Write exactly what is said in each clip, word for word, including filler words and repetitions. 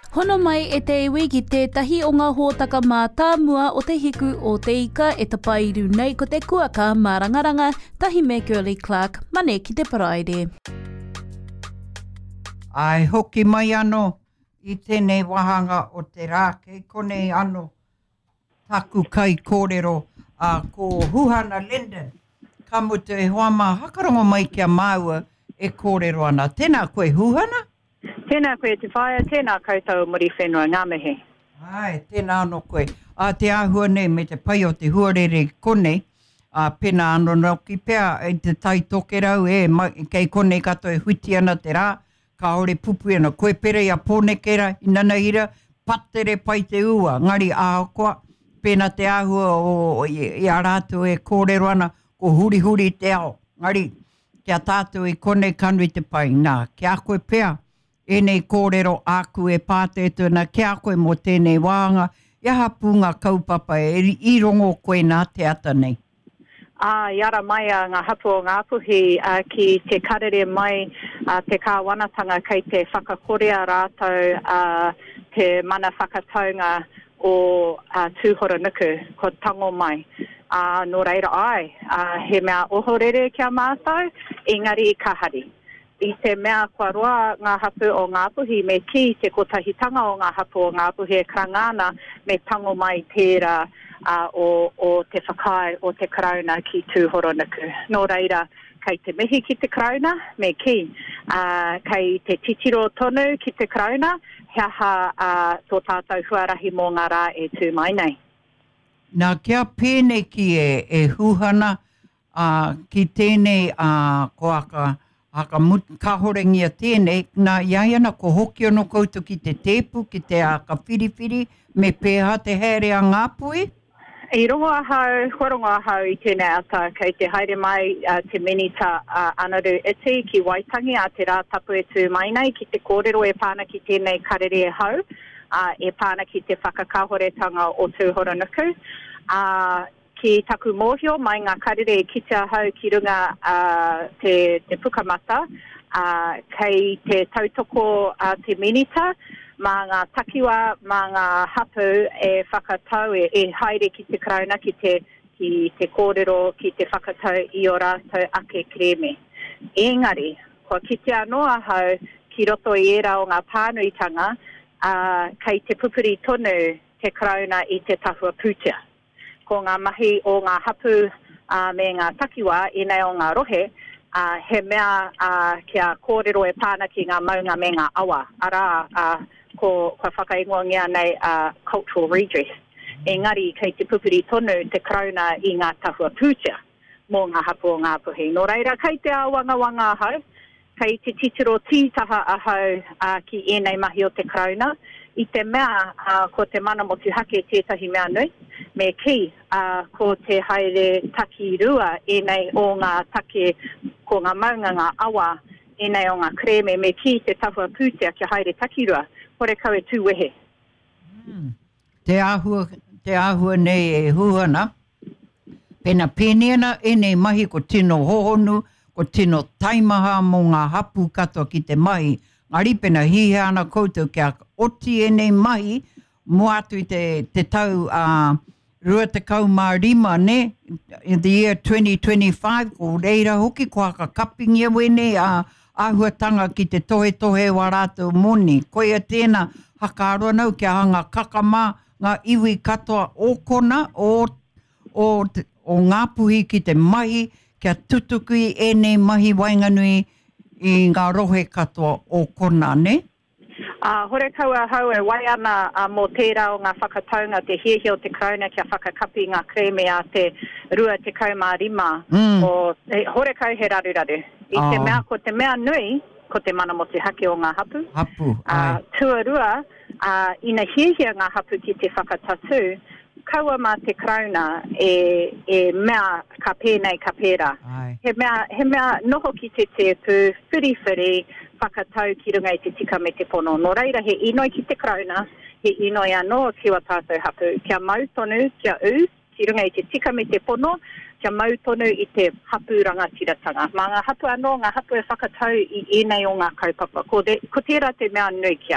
Hono mai e te iwi ki tētahi o ngā hōtaka mā tāmua o te hiku o te ika e tapairu nei ko te kuaka mā rangaranga tahi me Girly Clark, mane ki te paraire. Ai hoki mai ano i tēnei wahanga o te rā, kei konei ano taku kai kōrero a ko Huhana Linden. Ka mutu e hoa mā hakarongo mai kia māua e kōrero ana. Tēnā koe Huhana? Tēnā koe te whaia, tēnā koutou muri whenua ngā mihi. Ai, tēnā ano koe. A te āhua nei me te pai o te huarere konei, a pena ano no ki pēr e te tai toke rau e, ma, kei konei kato e huiti ana te rā, ka ore pupu ana, koe pere ia pōnekera, inana ira, patere pai te ua, ngari āokoa, pēna te āhua o, o i, i a rātou e kōrero ana, ko huri huri te ao, ngari, kia tātou i konei kanu i te pai, nā, kia koe pēr, enei kōrero aku e pātētuna, kia koe mo tēnei wāanga, ia hapu ngā kaupapa e i rongo koe nā te ata nei. Ah, iara mai a ngā hapu o ngā puhi uh, ki te karere mai uh, te kāwanatanga kei te whakakorea rātou uh, te mana whakataunga o uh, tūhora nuku, ko tango mai. Uh, nō reira ai, uh, he mea ohorere kia mātou, engari i kahari. I te mea kua roa ngā hapu o ngā puhi me ki te kotahitanga o ngā hapu o ngā puhi e krangana me tango mai tērā uh, o, o te whakai o te karauna ki tūhoro nuku. Nō reira, kei te mihi ki te karauna me ki, uh, kei te titiro tonu ki te karauna, heaha uh, tō tātou huarahi mō ngā rā e tū mai nei. Nā kia pēne ki e, e Huhana uh, ki tēnei uh, koaka Haka mut, ka horengia tēnei, nā iaiana ko hoki ono koutou ki te tepu, ki te a ka whiriwhiri, me pēha te here a ngā pui? I rongo ahau, huarongo ahau i tēnei ata, kei te haere mai uh, te minita uh, anaru iti ki Waitangi a te rā tapu e tū mai nei, ki te kōrero e pāna ki tēnei karere e hau, uh, e pāna ki te whakakahoretanga o tūhora nuku. Uh, Ki taku mōhio mai ngā karere e kitea hau ki runga uh, te, te pukamata, uh, kei te tautoko uh, te minita, mā ngā takiwa, mā ngā hapu e whakatau e, e haere ki te karauna, ki te, ki te kōrero, ki te whakatau i o rātou ake kreme. Engari, kua kitea noa hau ki roto i era o ngā pānuitanga, uh, kei te pupuri tonu te karauna i te tahua pūtea. Ko ngā mahi o ngā hapu uh, me ngā takiwa i nei o ngā rohe, uh, he mea uh, kia kōrero e pāna ki ngā maunga me ngā awa. Arā, uh, ko, ko whakaingoangia nei uh, cultural redress. Engari, kei te pupuri tonu te karauna i ngā tahua pūtea mō ngā hapu o ngā puhi. Nō reira, kei te awanga wanga ahau, kei te titiro tītaha ahau uh, ki enei mahi o te karauna. I te mea, uh, ko te mana motu hake tētahi mea nui, me ki, uh, ko te haere taki rua e nei o ngā take, ko ngā maunga ngā awa, e nei o ngā kreme, me ki te tahua pūtea kia haere taki rua, hore kau e tūwehe. Mm. Te āhua, te āhua nei e Huhana, pena pēniana e nei mahi ko tino hohonu, ko tino taimaha mō ngā hapu katoa ki te mahi, ngari pena hihe ana koutou kia oti e nei mahi, mo atu i te, te tau uh, rua te kau mā rima ne, in the year twenty twenty-five, ko reira hoki ko haka kapingia wene a uh, āhuatanga ki te tohe tohe wa rātou moni. Koia tēnā haka aroa nau kia hanga kakama ngā iwi katoa o kona o, o, o ngā puhi ki te mahi, kia tutuki e nei mahi wainganui i ngā rohe katoa o kona, ne? Uh, hore kaua hau e wai ana uh, mō tērā o ngā whakataunga te hiehio te karauna kia whakakapi ngā kreme a te rua te kaumā rima. Mm. O, e, hore kau he raru raru. I oh. te mea, ko te mea nui, ko te mana motu hake o ngā hapu. Hapu, ai. Uh, tuarua, uh, ina hiehia ngā hapu ki te whakatatu, kaua mā te karauna e, e mea ka pēnei ka pēra. He mea, he mea noho ki te te pu, whiri whiri, whakatau ki runga i te tika me te pono. Nō reira, he inoi ki te karauna, he inoi anō kiwa tātou hapu. Kia mau tonu, kia u, ki runga i te tika me te pono, kia mau tonu i te hapu rangatiratanga. Mā ngā hapu anō, ngā hapu e whakatau i enei o ngā kaupapa. Ko, de, ko tērā te mea nui ki au.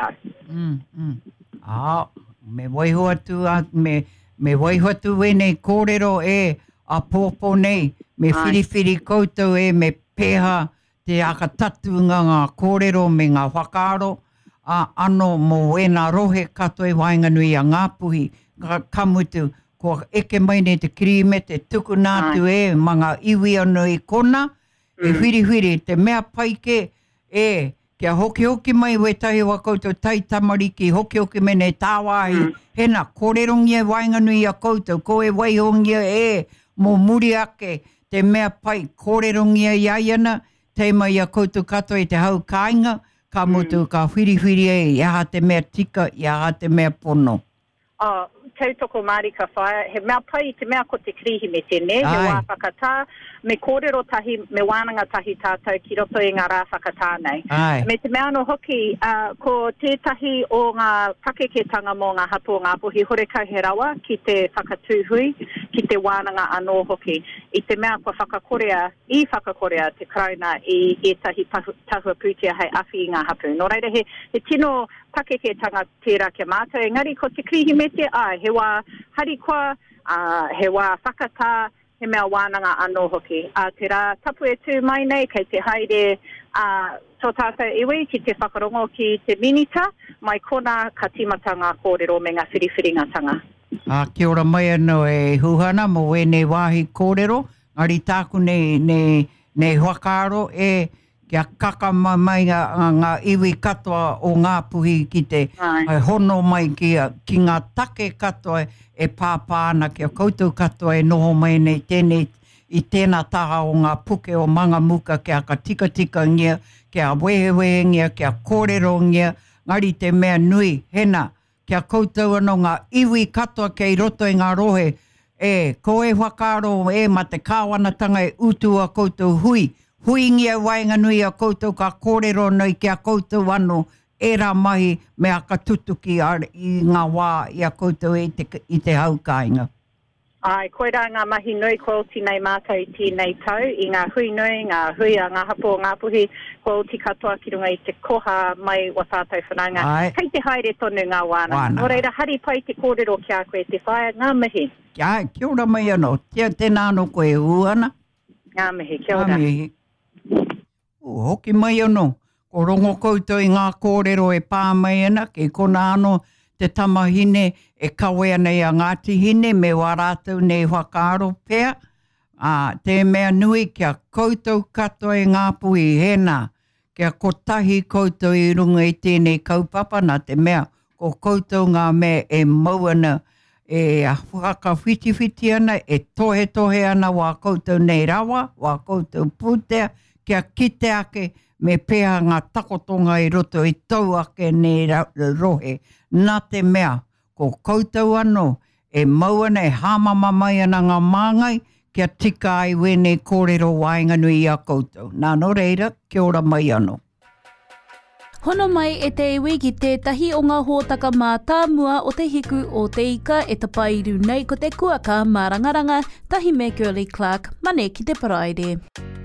Mm, mm. Ah, me waiho atu, a, me, me waiho atu e nei kōrero e a pōpō nei. Me whiriwhiri koutou e me pēha te aka tatunga ngā kōrero me ngā whakaaro. A ano mo e nā rohe katoe wainganui a Ngāpuhi. Ka kamutu, ko eke mai nei te kirime, te tuku nātu e, mga iwi anu i kona. Mm. E whiri whiri, te mea paike e, kia hoki hoki mai we tahi wa koutou tai tamariki, hoki hoki me nei tāwahi. Mm. Hena, kōrerongia wainganui a koutou, ko e waihongia e, mo muri ake, te mea pai, kōrerongia iaiana, te mai a koutou katoa i te hau kāinga, ka mutu mm. ka whiri whiri e, iaha te mea tika, iaha te mea pono. Oh, tautoko Māori ka whaia, he mea pai te mea ko te krihi me tēne, he wā whakatā, me kōrero tahi, me wānanga tahi tātou ki roto i ngā rā whakatā nei. Ai. Me te mea no hoki, uh, ko tētahi o ngā pakeketanga mō ngā hatu o Ngāpuhi, horeka he rawa ki te whakatūhui, ki te wānanga anō hoki. I te mea ko whakakorea, i whakakorea te krauna i etahi tahua pūtia hei awhi i ngā hapu. Nō reira, he, he tino pakeketanga tērā kia mātou, engari ko te krihi me te ai, he wā harikoa, uh, he wā whakatā, he mea wānanga anō hoki. A te rā tapu e tū mai nei, kei te haere uh, tō tātou iwi, ki te whakarongo ki te minita, mai kona ka timata ngā kōrero me ngā whiriwhiringatanga. A kia ora mai anō e huhana, mo e nei wāhi kōrero, ngari tāku nei, nei, nei huakaro e kia kaka mai, mai ngā, ngā iwi katoa o Ngāpuhi ki te ai, hono mai ki, ki ngā take katoa e pāpāna kia koutou katoa e noho mai nei tēnei i tēnā taha o ngā puke o manga muka kia ka tika tika ngia, kia wehewehe ngia, kia kōrero ngia, ngari te mea nui, hena, kia koutou anō ngā iwi katoa kei roto i ngā rohe, e koe whakaro e ma te kāwanatanga e utua koutou hui, hui ngia wainga nui a koutou ka kōrero nei kia koutou anō e rā mahi me a ka tutuki ar, i ngā wā i a koutou i te, i te haukainga. Ai, koe rā ngā mahi nui ko oti nei mātou i tēnei tau, i ngā hui nui, ngā hui a ngā hapo o Ngāpuhi, ko oti katoa ki runga i te koha mai wa tātou whananga. Ai. Kei te haere tonu ngā wāna. Wāna. Nō reira, hari pai te kōrero kia koe te whaia, ngā mihi. Ai, kia ora mai anō, tia tēnā anō koe uana. Ngā mihi, kia ora. Ngā mihi. U, hoki mai anō, ko rongo koutou i ngā kōrero e pā mai ana, kei kona anō te tamahine e kawea nei a Ngāti Hine me warātou nei whakaaro pēr. Ah, te mea nui kia koutou katoa e Ngāpuhi hena, kia kotahi koutou i runga i tēnei kaupapa na te mea, ko koutou ngā mea e mauana e whakawhiti-whiti ana, e tohe-tohe ana wā koutou nei rawa, wā koutou pūtea, kia kite ake me pēha ngā takotonga i roto i tau ake nei rohe. Nā te mea, ko koutou anō, e mauana e hāmama mai ana ngā māngai, kia tika ai wene kōrero wainganui i a koutou. Nā no reira, kia ora mai anō. Hono mai e te iwi ki tētahi o ngā hōtaka mā tāmua o te hiku o te ika e tapairu nei ko te kuaka mā rangaranga, tahi me Girly Clark, mane ki te paraire.